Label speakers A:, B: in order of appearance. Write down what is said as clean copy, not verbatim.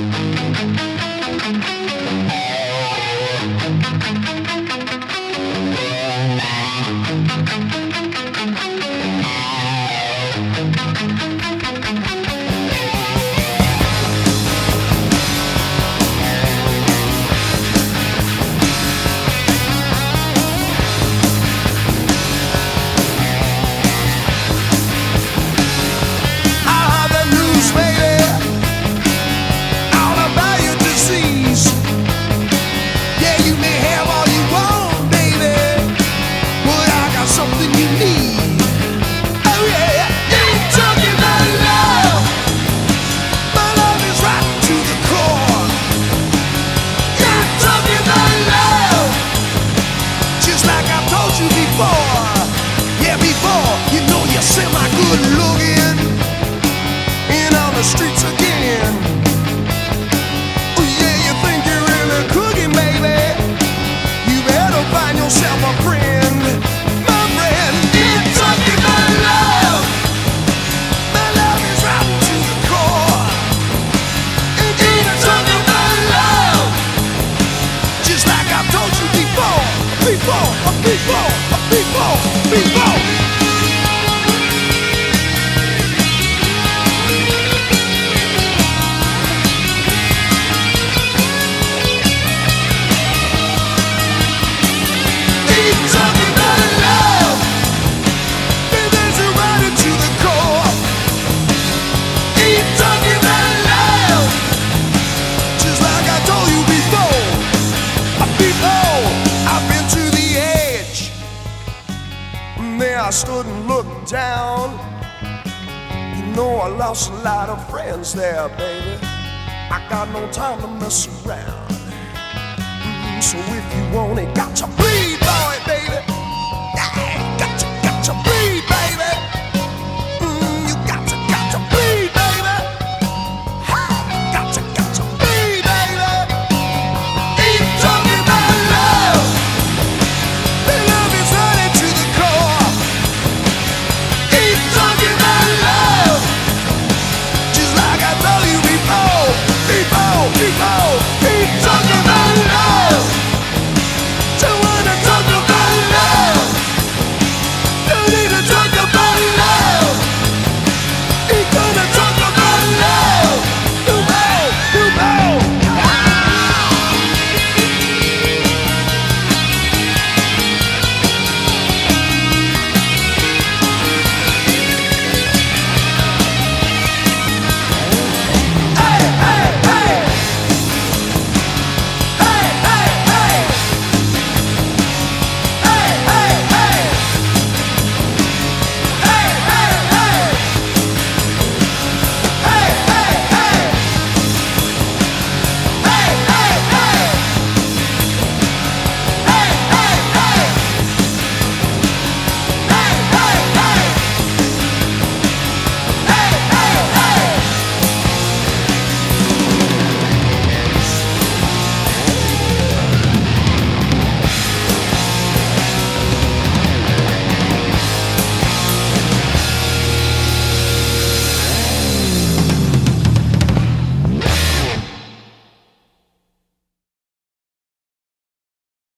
A: Streets again. Oh yeah, you think you're really cooking, baby? You better find yourself a friend, my friend. It's talking about love. My love is rotten to the core. It's talking about love, just like I've told you before, before. I stood and looked down. You know I lost a lot of friends there, baby. I got no time to mess around. So if you want it, got to bleed for it, baby.